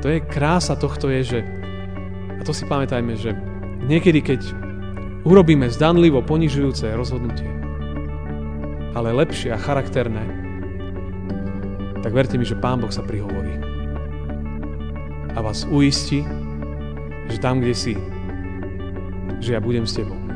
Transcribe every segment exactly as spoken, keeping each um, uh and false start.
to je krása tohto je, že, a to si pamätajme, že niekedy, keď urobíme zdanlivo ponižujúce rozhodnutie, ale lepšie a charakterné, tak verte mi, že Pán Boh sa prihovorí a vás uistí, že tam, kde si, že ja budem s tebou.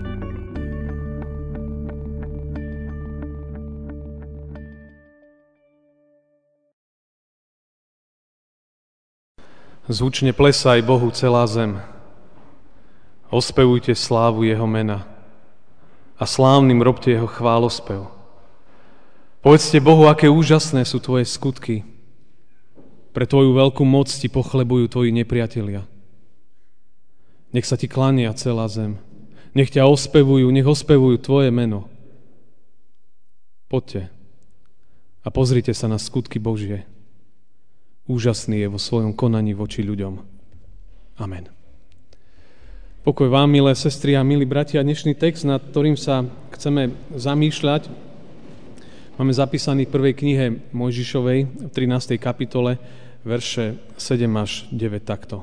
Zvučne plesaj Bohu celá zem. Ospevujte slávu jeho mena a slávnym robte jeho chválospev. Povedzte Bohu, aké úžasné sú tvoje skutky. Pre tvoju veľkú moc ti pochlebujú tvoji nepriatelia. Nech sa ti klania celá zem. Nech ťa ospevujú, nech ospevujú tvoje meno. Poďte a pozrite sa na skutky Božie. Úžasný je vo svojom konaní voči ľuďom. Amen. Pokoj vám, milé sestry a milí bratia. Dnešný text, nad ktorým sa chceme zamýšľať, máme zapísaný v prvej knihe Mojžišovej, v trinástej kapitole, verše sedem až deväť takto.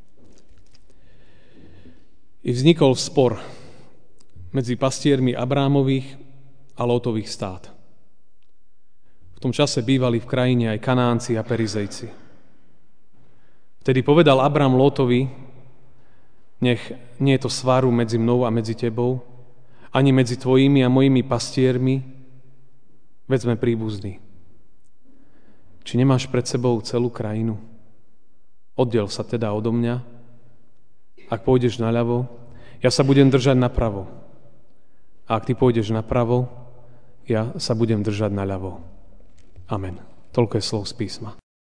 I vznikol spor medzi pastiermi Abrámových a Lótových stát. V tom čase bývali v krajine aj Kanánci a Perizejci. Vtedy povedal Abrám Lótovi, nech nie je to svaru medzi mnou a medzi tebou, ani medzi tvojimi a mojimi pastiermi, veď sme príbuzní. Či nemáš pred sebou celú krajinu? Oddiel sa teda odo mňa. Ak pôjdeš naľavo, ja sa budem držať napravo. A ak ty pôjdeš napravo, ja sa budem držať naľavo. Amen. Toľko je slov z písma.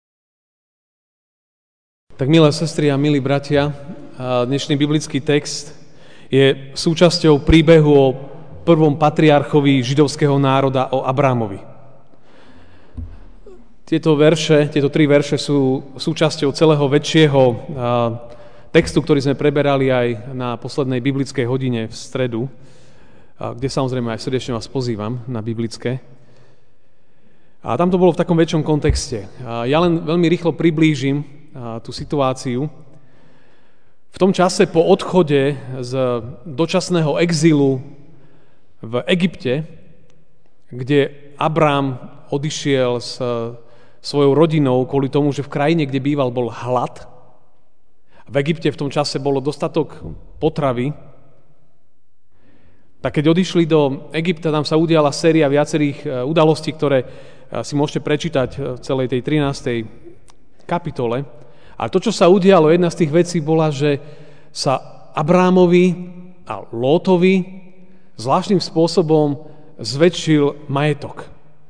Tak milé sestry a milí bratia, dnešný biblický text je súčasťou príbehu o prvom patriarchovi židovského národa, o Abrámovi. Tieto verše, tieto tri verše sú súčasťou celého väčšieho textu, ktorý sme preberali aj na poslednej biblickej hodine v stredu, kde samozrejme aj srdečne vás pozývam na biblické. A tam to bolo v takom väčšom kontexte. Ja len veľmi rýchlo priblížim tú situáciu. V tom čase po odchode z dočasného exilu v Egypte, kde Abrám odišiel s svojou rodinou kvôli tomu, že v krajine, kde býval, bol hlad. V Egypte v tom čase bolo dostatok potravy. Tak keď odišli do Egypta, tam sa udiala séria viacerých udalostí, ktoré si môžete prečítať v celej tej trinástej kapitole. A to, čo sa udialo, jedna z tých vecí bola, že sa Abrámovi a Lótovi zvláštnym spôsobom zväčšil majetok.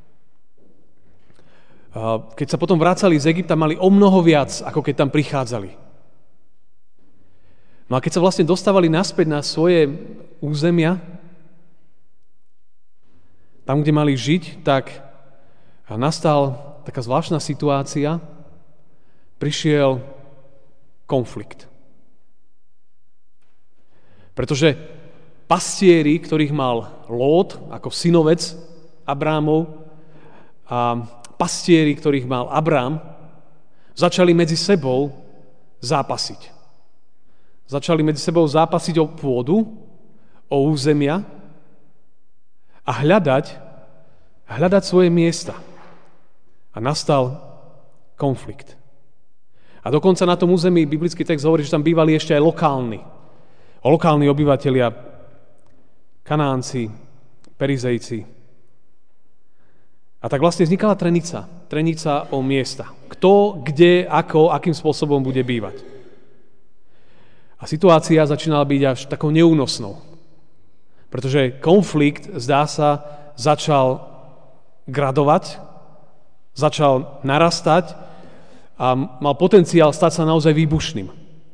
Keď sa potom vracali z Egypta, mali o mnoho viac, ako keď tam prichádzali. No a keď sa vlastne dostávali naspäť na svoje územia, tam, kde mali žiť, tak nastal taká zvláštna situácia, prišiel konflikt. Pretože pastieri, ktorých mal Lót ako synovec Abrámov a pastieri, ktorých mal Abrám, začali medzi sebou zápasiť. Začali medzi sebou zápasiť o pôdu, o územia a hľadať, hľadať svoje miesta. A nastal konflikt. A dokonca na tom území biblický text hovorí, že tam bývali ešte aj lokálni. O lokálni obyvatelia, Kanánci, Perizejci. A tak vlastne vznikala trenica. Trenica o miesta. Kto, kde, ako, akým spôsobom bude bývať. A situácia začínala byť až takou neúnosnou. Pretože konflikt, zdá sa, začal gradovať, začal narastať a mal potenciál stať sa naozaj výbušným.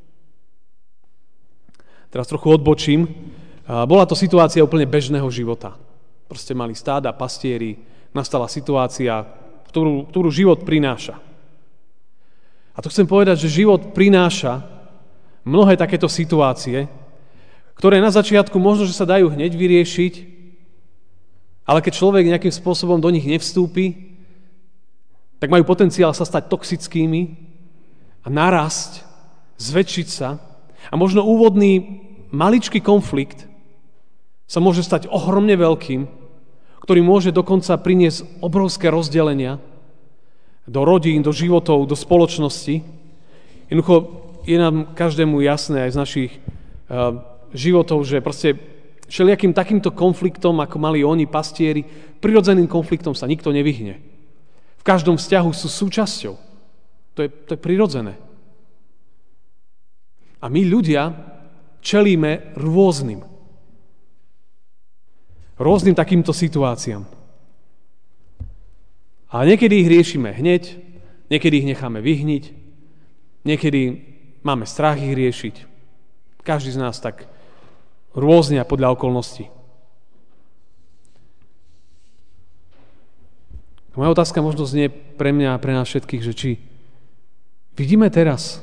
Teraz trochu odbočím. Bola to situácia úplne bežného života. Proste mali stáda, pastieri, nastala situácia, ktorú, ktorú život prináša. A to chcem povedať, že život prináša mnohé takéto situácie, ktoré na začiatku možno, že sa dajú hneď vyriešiť, ale keď človek nejakým spôsobom do nich nevstúpi, tak majú potenciál sa stať toxickými a narásť, zväčšiť sa a možno úvodný maličký konflikt sa môže stať ohromne veľkým, ktorý môže dokonca priniesť obrovské rozdelenia do rodín, do životov, do spoločnosti. Jednoducho je nám každému jasné aj z našich uh, životov, že proste všelijakým takýmto konfliktom, ako mali oni, pastieri, prirodzeným konfliktom sa nikto nevyhne. V každom vzťahu sú súčasťou. To je, to je prirodzené. A my ľudia čelíme rôznym. Rôznym takýmto situáciám. A niekedy ich riešime hneď, niekedy ich necháme vyhniť, niekedy máme strach ich riešiť. Každý z nás tak rôzne a podľa okolností. Moja otázka možno znie pre mňa a pre nás všetkých, že či vidíme teraz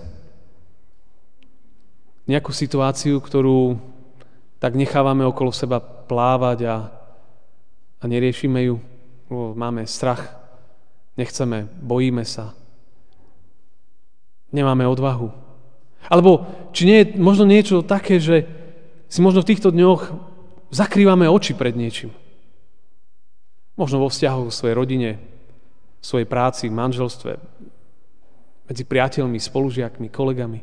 nejakú situáciu, ktorú tak nechávame okolo seba plávať a, a neriešime ju, lebo máme strach, nechceme, bojíme sa, nemáme odvahu. Alebo či nie je možno niečo také, že si možno v týchto dňoch zakrývame oči pred niečím. Možno vo vzťahu v svojej rodine, v svojej práci, v manželstve, medzi priateľmi, spolužiakmi, kolegami.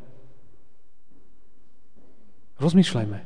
Rozmýšľajme.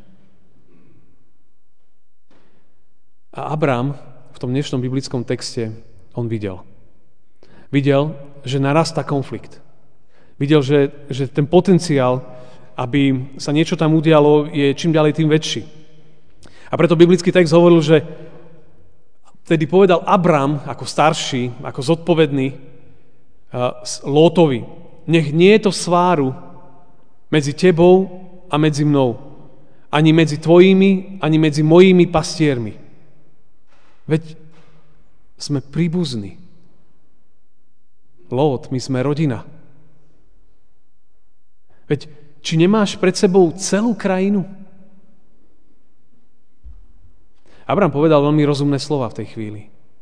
A Abrám v tom dnešnom biblickom texte on videl. Videl, že narastá konflikt. Videl, že, že ten potenciál, aby sa niečo tam udialo, je čím ďalej tým väčší. A preto biblický text hovoril, že vtedy povedal Abrám ako starší, ako zodpovedný Lótovi, nech nie je to sváru medzi tebou a medzi mnou, ani medzi tvojimi, ani medzi mojimi pastiermi. Veď sme príbuzní. Lót, my sme rodina. Veď či nemáš pred sebou celú krajinu? Abrám povedal veľmi rozumné slova v tej chvíli.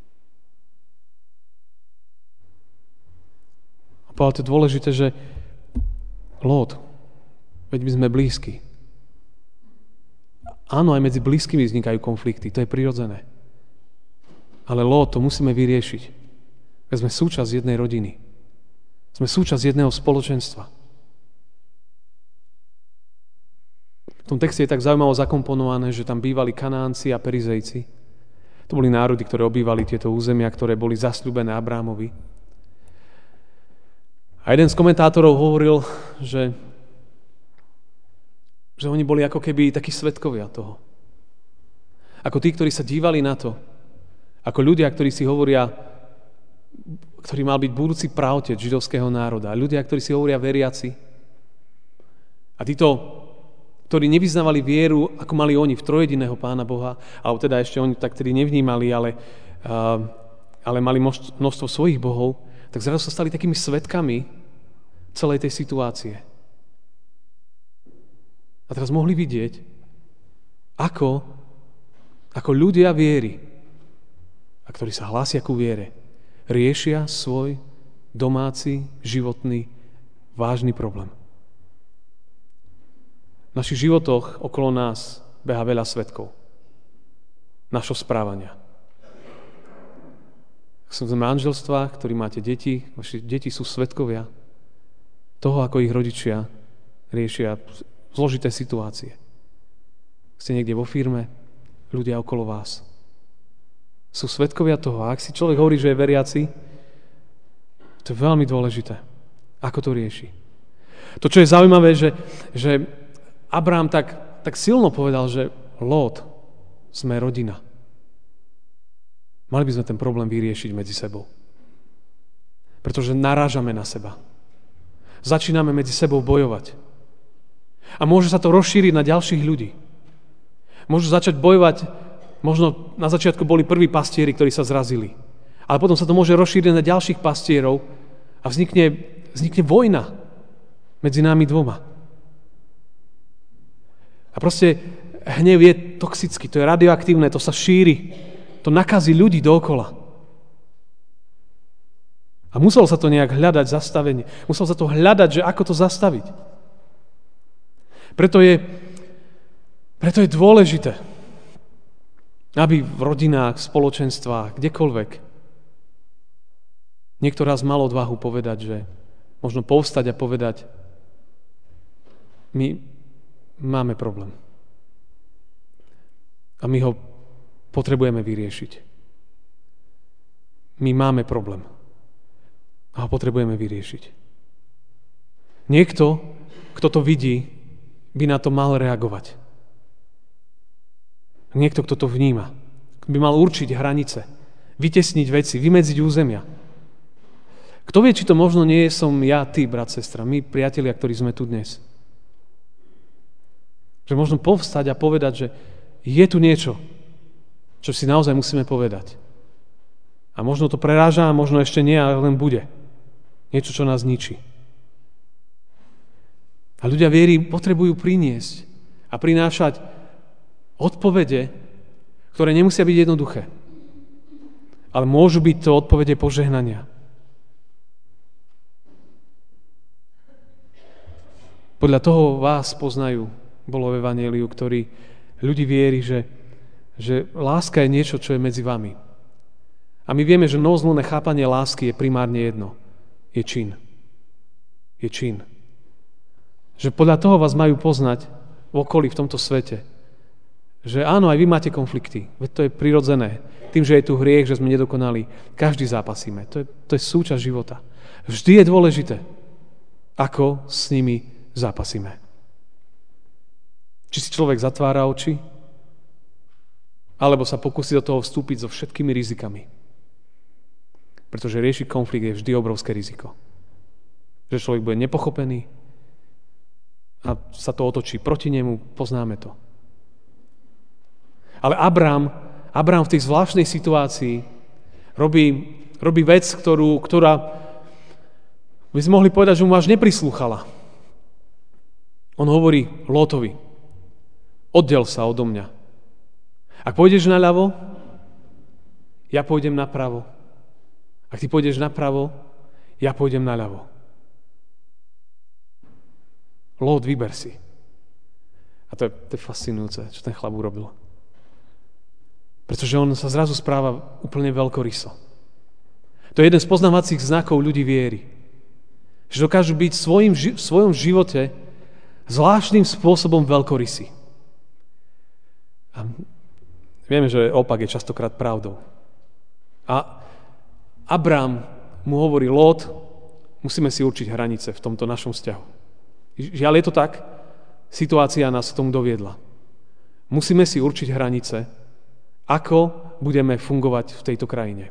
A povedal to dôležité, že Lót, veď my sme blízki. Áno, aj medzi blízkymi vznikajú konflikty, to je prirodzené. Ale Lót, to musíme vyriešiť. Veď sme súčasť jednej rodiny. Sme súčasť jedného spoločenstva. V tom texte je tak zaujímavo zakomponované, že tam bývali Kanánci a Perizejci. To boli národy, ktoré obývali tieto územia, ktoré boli zasľúbené Abrámovi. A jeden z komentátorov hovoril, že, že oni boli ako keby takí svedkovia toho. Ako tí, ktorí sa dívali na to, ako ľudia, ktorí si hovoria, ktorý mal byť budúci pravotec židovského národa. Ľudia, ktorí si hovoria veriaci. A títo, ktorí nevyznávali vieru, ako mali oni v trojediného Pána Boha, alebo teda ešte oni tak tedy nevnímali, ale, uh, ale mali množstvo svojich bohov, tak zrazu sa stali takými svedkami celej tej situácie. A teraz mohli vidieť, ako, ako ľudia viery, a ktorí sa hlásia ku viere, riešia svoj domáci, životný, vážny problém. V našich životoch okolo nás beha veľa svedkov našho správania. Ak som v manželstvách, ktorí máte deti, vaši deti sú svedkovia toho, ako ich rodičia riešia zložité situácie. Ste niekde vo firme, ľudia okolo vás sú svedkovia toho. A ak si človek hovorí, že je veriaci, to je veľmi dôležité. Ako to rieši? To, čo je zaujímavé, že, že Abrám tak, tak silno povedal, že Lót, sme rodina. Mali by sme ten problém vyriešiť medzi sebou. Pretože narážame na seba. Začíname medzi sebou bojovať. A môže sa to rozšíriť na ďalších ľudí. Môžu začať bojovať, možno na začiatku boli prví pastieri, ktorí sa zrazili. Ale potom sa to môže rozšíriť na ďalších pastierov a vznikne, vznikne vojna medzi nami dvoma. A proste hnev je toxický, to je radioaktívne, to sa šíri, to nakazí ľudí dookola. A A muselo sa to nejak hľadať zastavenie. Muselo sa to hľadať, že ako to zastaviť. Preto je, preto je dôležité, aby v rodinách, v spoločenstvách, kdekoľvek niekto raz mal odvahu povedať, že možno povstať a povedať, my máme problém. A my ho potrebujeme vyriešiť. My máme problém. A ho potrebujeme vyriešiť. Niekto, kto to vidí, by na to mal reagovať. Niekto, kto to vníma, by mal určiť hranice, vytesniť veci, vymedziť územia. Kto vie, či to možno nie som ja, ty, brat, sestra, my, priatelia, ktorí sme tu dnes. Že možno povstať a povedať, že je tu niečo, čo si naozaj musíme povedať. A možno to preráža, a možno ešte nie, ale len bude. Niečo, čo nás ničí. A ľudia viery potrebujú priniesť a prinášať odpovede, ktoré nemusia byť jednoduché. Ale môžu byť to odpovede požehnania. Podľa toho vás poznajú, bolo v Evanjeliu, ktorý ľudí vierí, že, že láska je niečo, čo je medzi vami. A my vieme, že novozmluvné chápanie lásky je primárne jedno. Je čin. Je čin. Že podľa toho vás majú poznať v okolí, v tomto svete. Že áno, aj vy máte konflikty. Veď to je prirodzené. Tým, že je tu hriech, že sme nedokonali, každý zápasíme. To je, to je súčasť života. Vždy je dôležité, ako s nimi zápasíme. Či si človek zatvára oči, alebo sa pokusí do toho vstúpiť so všetkými rizikami. Pretože riešiť konflikt je vždy obrovské riziko. Že človek bude nepochopený a sa to otočí proti nemu, poznáme to. Ale Abrám, Abrám v tej zvláštnej situácii robí, robí vec, ktorú, ktorá by sme mohli povedať, že mu až neprislúchala. On hovorí Lótovi, oddel sa odo mňa. Ak pôjdeš naľavo, ja pôjdem napravo. Ak ty pôjdeš napravo, ja pôjdem naľavo. Lót, vyber si. A to je, to je fascinujúce, čo ten chlap urobil. Pretože on sa zrazu správa úplne veľkoryso. To je jeden z poznávacích znakov ľudí viery. Že dokážu byť svojim, v svojom živote zvláštnym spôsobom veľkorysí. A vieme, že opak je častokrát pravdou. A Abrám mu hovorí, Lót, musíme si určiť hranice v tomto našom vzťahu. Žiaľ, je to tak, situácia nás k tomu doviedla. Musíme si určiť hranice, ako budeme fungovať v tejto krajine.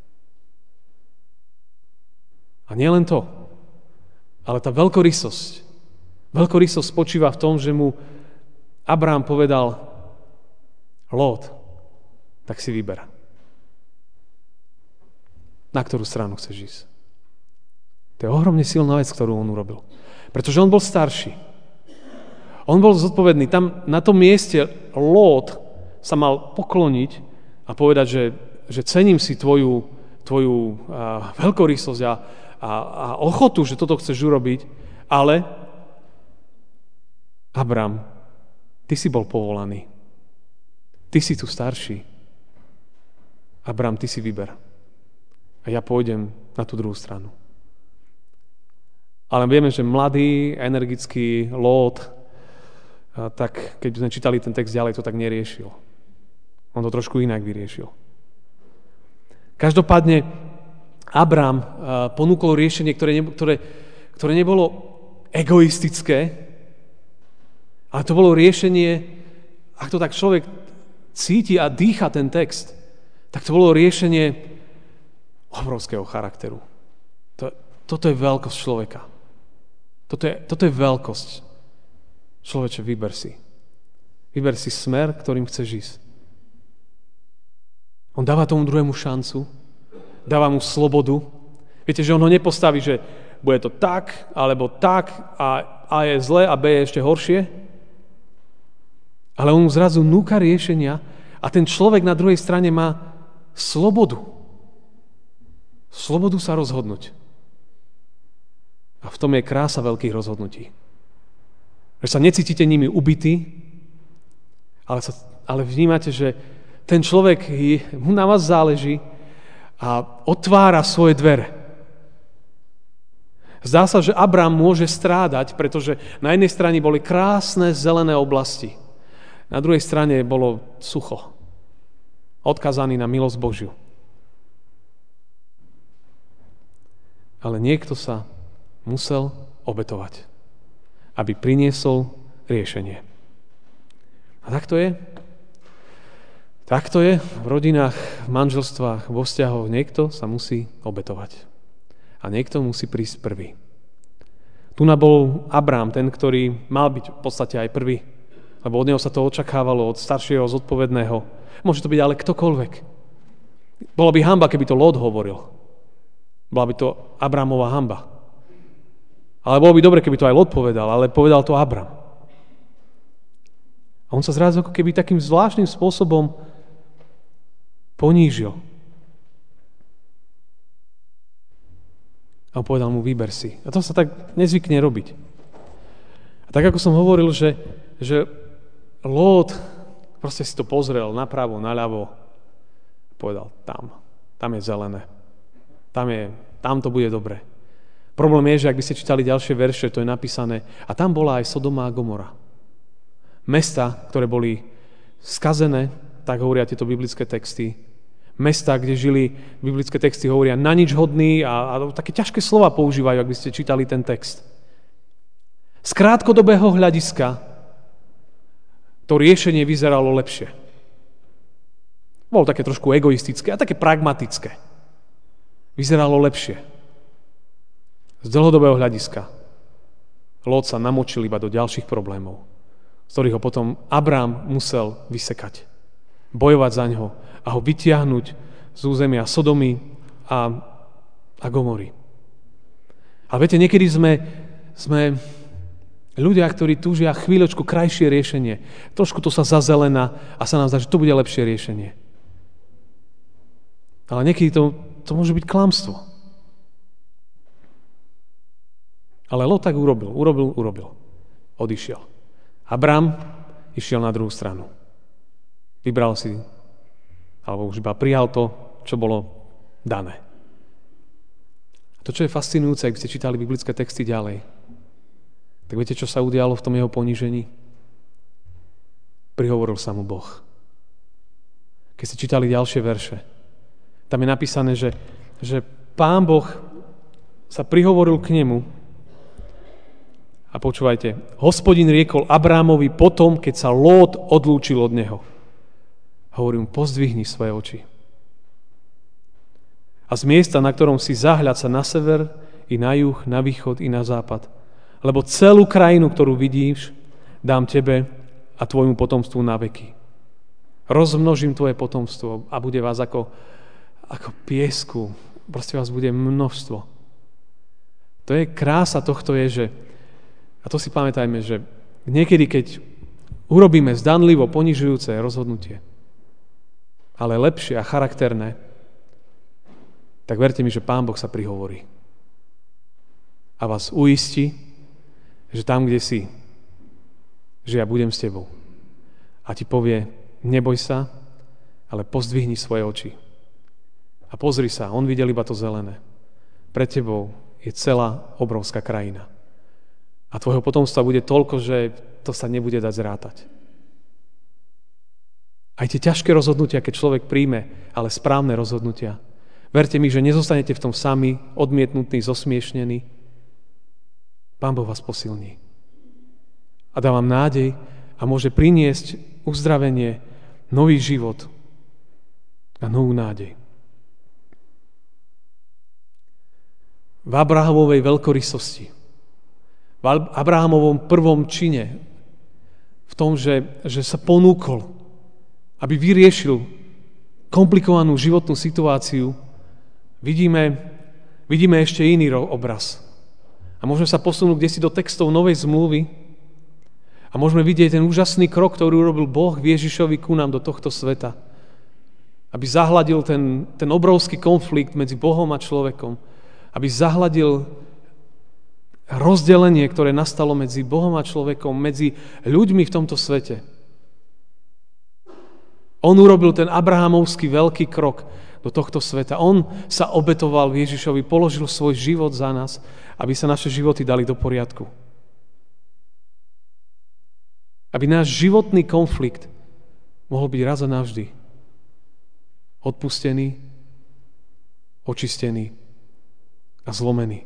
A nie len to, ale tá veľkorysosť. Veľkorysosť spočíva v tom, že mu Abrám povedal, Lót, tak si vyber. Na ktorú stranu chceš ísť. To je ohromne silná vec, ktorú on urobil. Pretože on bol starší. On bol zodpovedný. Tam na tom mieste Lót sa mal pokloniť a povedať, že, že cením si tvoju, tvoju a, veľkorysosť a, a, a ochotu, že toto chceš urobiť, ale Abrám, ty si bol povolaný. Ty si tu starší. Abrám, ty si vyber. A ja pôjdem na tú druhú stranu. Ale vieme, že mladý, energický Lót, tak keď sme čítali ten text ďalej, to tak neriešil. On to trošku inak vyriešil. Každopádne Abrám ponúkol riešenie, ktoré, ne, ktoré, ktoré nebolo egoistické, ale to bolo riešenie, ak to tak človek cíti a dýcha ten text, tak to bolo riešenie obrovského charakteru. To, toto je veľkosť človeka. Toto je, toto je veľkosť. Človeče, vyber si. Vyber si smer, ktorým chceš ísť. On dáva tomu druhému šancu, dáva mu slobodu. Viete, že on ho nepostaví, že bude to tak, alebo tak, a A je zlé a B je ešte horšie. Ale on mu zrazu núka riešenia a ten človek na druhej strane má slobodu. Slobodu sa rozhodnúť. A v tom je krása veľkých rozhodnutí. Že sa necítite nimi ubití, ale, sa, ale vnímate, že ten človek, mu na vás záleží a otvára svoje dvere. Zdá sa, že Abram môže strádať, pretože na jednej strane boli krásne zelené oblasti. Na druhej strane bolo sucho. Odkazaný na milosť Božiu. Ale niekto sa musel obetovať, aby priniesol riešenie. A tak to je. Tak to je v rodinách, v manželstvách, vo vzťahoch. Niekto sa musí obetovať. A niekto musí prísť prvý. Tu bol Abrám, ten, ktorý mal byť v podstate aj prvý. Lebo od neho sa to očakávalo, od staršieho, zodpovedného. Môže to byť ale ktokoľvek. Bola by hanba, keby to Lot hovoril. Bola by to Abrámova hanba. Ale bolo by dobre, keby to aj Lot povedal, ale povedal to Abrám. A on sa zrazu ako keby takým zvláštnym spôsobom ponížil. A on povedal mu, vyber si. A to sa tak nezvykne robiť. A tak ako som hovoril, že, že Lot proste si to pozrel napravo, naľavo, povedal, tam, tam je zelené. Tam, je, tam to bude dobre. Problém je, že ak by ste čítali ďalšie verše, to je napísané, a tam bola aj Sodoma a Gomora. Mesta, ktoré boli skazené, tak hovoria tieto biblické texty. Mesta, kde žili, biblické texty hovoria na nič hodný a, a také ťažké slova používajú, ak by ste čítali ten text. Z krátkodobého hľadiska to riešenie vyzeralo lepšie. Bolo také trošku egoistické a také pragmatické. Vyzeralo lepšie. Z dlhodobého hľadiska Lot sa namočil iba do ďalších problémov, z ktorých ho potom Abrám musel vysekať. Bojovať za ňo a ho vytiahnuť z územia Sodomy a, a Gomory. A viete, niekedy sme, sme ľudia, ktorí túžia chvíľočku krajšie riešenie. Trošku to sa zazelená a sa nám zdá, že to bude lepšie riešenie. Ale niekedy to, to môže byť klamstvo. Ale Lot tak urobil, urobil, urobil. Odišiel. Abrám išiel na druhú stranu. Vybral si, alebo už iba prijal to, čo bolo dané. A to, čo je fascinujúce, ak ste čítali biblické texty ďalej, tak viete, čo sa udialo v tom jeho ponížení? Prihovoril sa mu Boh. Keď ste čítali ďalšie verše, tam je napísané, že, že Pán Boh sa prihovoril k nemu a počúvajte, Hospodin riekol Abrámovi potom, keď sa Lót odlúčil od neho. Hovorí mu, pozdvihni svoje oči. A z miesta, na ktorom si zahľad sa na sever, i na juh, na východ, i na západ. Lebo celú krajinu, ktorú vidíš, dám tebe a tvojmu potomstvu na veky. Rozmnožím tvoje potomstvo a bude vás ako, ako piesku. Proste vás bude množstvo. To je krása tohto je, že, a to si pamätajme, že niekedy, keď urobíme zdanlivo ponižujúce rozhodnutie, ale lepšie a charakterné, tak verte mi, že Pán Boh sa prihovorí. A vás uistí, že tam, kde si, že ja budem s tebou. A ti povie, neboj sa, ale pozdvihni svoje oči. A pozri sa, on videl iba to zelené. Pred tebou je celá obrovská krajina. A tvojho potomstva bude toľko, že to sa nebude dať zrátať. Aj tie ťažké rozhodnutia, keď človek príjme, ale správne rozhodnutia. Verte mi, že nezostanete v tom sami, odmietnutí, zosmiešnení. Pán Boh vás posilní. A dá vám nádej a môže priniesť uzdravenie, nový život a novú nádej. V Abrahamovej veľkorysosti, v Abrahamovom prvom čine, v tom, že, že sa ponúkol, aby vyriešil komplikovanú životnú situáciu, vidíme, vidíme ešte iný obraz. A môžeme sa posunúť kdesi do textov Novej zmluvy a môžeme vidieť ten úžasný krok, ktorý urobil Boh v Ježišovi ku nám do tohto sveta. Aby zahladil ten, ten obrovský konflikt medzi Bohom a človekom. Aby zahladil rozdelenie, ktoré nastalo medzi Bohom a človekom, medzi ľuďmi v tomto svete. On urobil ten abrahamovský veľký krok do tohto sveta. On sa obetoval Ježišovi, položil svoj život za nás, aby sa naše životy dali do poriadku. Aby náš životný konflikt mohol byť raz a navždy odpustený, očistený a zlomený.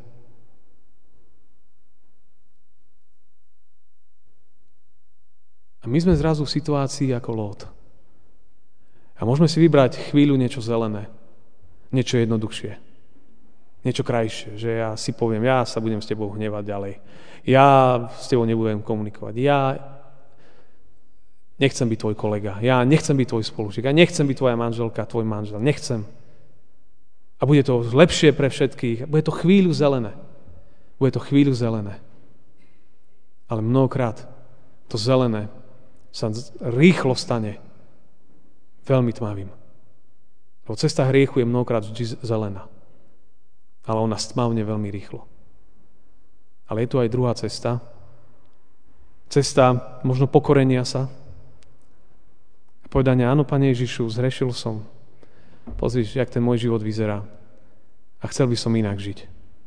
A my sme zrazu v situácii ako Lót. A môžeme si vybrať chvíľu niečo zelené, niečo jednoduchšie, niečo krajšie, že ja si poviem, ja sa budem s tebou hnevať ďalej, ja s tebou nebudem komunikovať, ja nechcem byť tvoj kolega, ja nechcem byť tvoj spolužiak, ja nechcem byť tvoja manželka, tvoj manžel, nechcem. A bude to lepšie pre všetkých, bude to chvíľu zelené, bude to chvíľu zelené. Ale mnohokrát to zelené sa rýchlo stane veľmi tmavým. Lebo cesta hriechu je mnohokrát vždy zelená. Ale ona stmavne veľmi rýchlo. Ale je tu aj druhá cesta. Cesta možno pokorenia sa. A povedania, áno, Pane Ježišu, zhrešil som. Pozri, jak ten môj život vyzerá. A chcel by som inak žiť.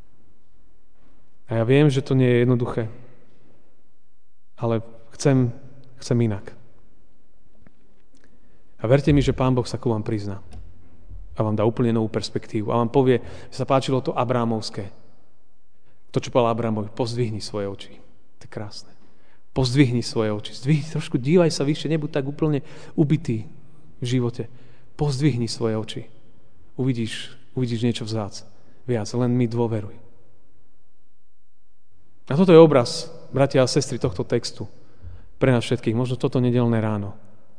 A ja viem, že to nie je jednoduché. Ale chcem, chcem inak. A verte mi, že Pán Boh sa ku vám prizná. A vám dá úplne novú perspektívu. A vám povie, že sa páčilo to Abrámovské. To, čo povedal Abrámovi, pozdvihni svoje oči. To je krásne. Pozdvihni svoje oči. Zdvihni, trošku dívaj sa vyššie, nebuď tak úplne ubitý v živote. Pozdvihni svoje oči. Uvidíš, uvidíš niečo vzác. Viac, len mi dôveruj. A toto je obraz, bratia a sestry, tohto textu. Pre nás všetkých. Možno toto nedeľné ráno.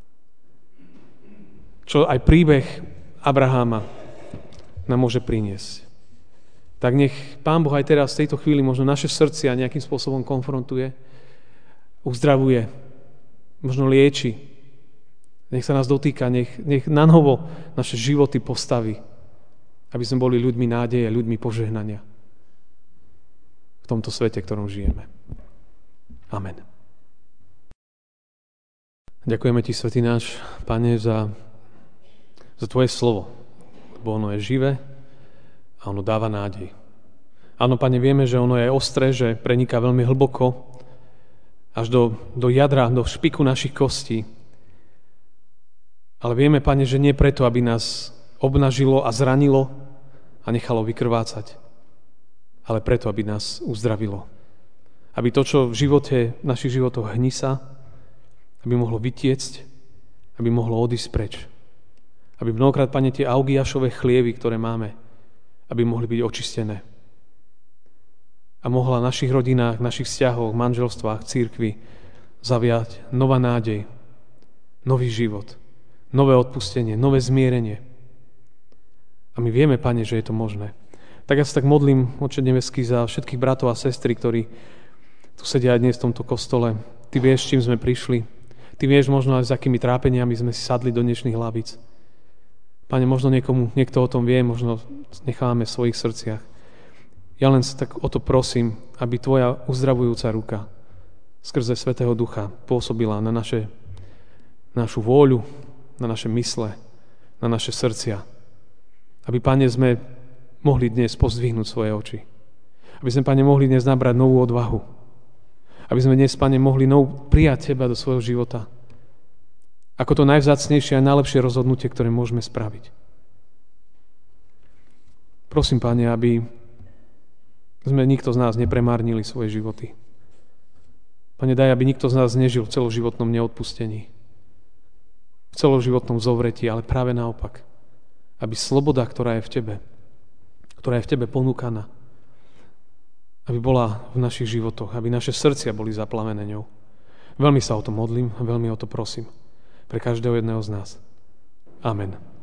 Čo aj príbeh Abraháma nám môže priniesť. Tak nech Pán Boh aj teraz v tejto chvíli možno naše srdcia nejakým spôsobom konfrontuje, uzdravuje, možno lieči. Nech sa nás dotýka, nech, nech na novo naše životy postaví, aby sme boli ľuďmi nádeje, ľuďmi požehnania v tomto svete, v ktorom žijeme. Amen. Ďakujeme Ti, Svätý náš Pane, za za Tvoje slovo, lebo ono je živé a ono dáva nádej. Áno, Pane, vieme, že ono je ostré, že preniká veľmi hlboko, až do, do jadra, do špiku našich kostí. Ale vieme, Pane, že nie preto, aby nás obnažilo a zranilo a nechalo vykrvácať, ale preto, aby nás uzdravilo. Aby to, čo v živote, v našich životoch hnisa, aby mohlo vytiecť, aby mohlo odísť preč. Aby mnohokrát, Pane, tie augiašové chlievy, ktoré máme, aby mohli byť očistené. A mohla v našich rodinách, v našich vzťahoch, manželstvách, cirkvi zaviať nová nádej, nový život, nové odpustenie, nové zmierenie. A my vieme, Pane, že je to možné. Tak ja sa tak modlím, Otče nebeský, za všetkých bratov a sestry, ktorí tu sedia aj dnes v tomto kostole. Ty vieš, čím sme prišli. Ty vieš možno aj s akými trápeniami sme si sadli do dnešných hlavíc. Pane, možno niekomu, niekto o tom vie, možno nechávame v svojich srdciach. Ja len sa tak o to prosím, aby Tvoja uzdravujúca ruka skrze Svätého Ducha pôsobila na naše, našu vôľu, na naše mysle, na naše srdcia. Aby, Pane, sme mohli dnes pozdvihnúť svoje oči. Aby sme, Pane, mohli dnes nabrať novú odvahu. Aby sme dnes, Pane, mohli nov prijať Teba do svojho života. Ako to najvzácnejšie a najlepšie rozhodnutie, ktoré môžeme spraviť. Prosím, Pane, aby sme nikto z nás nepremárnili svoje životy. Pane, daj, aby nikto z nás nežil v celoživotnom neodpustení, v celoživotnom zovretí, ale práve naopak. Aby sloboda, ktorá je v Tebe, ktorá je v Tebe ponúkaná, aby bola v našich životoch, aby naše srdcia boli zaplavené ňou. Veľmi sa o to modlím a veľmi o to prosím. Pre každého jedného z nás. Amen.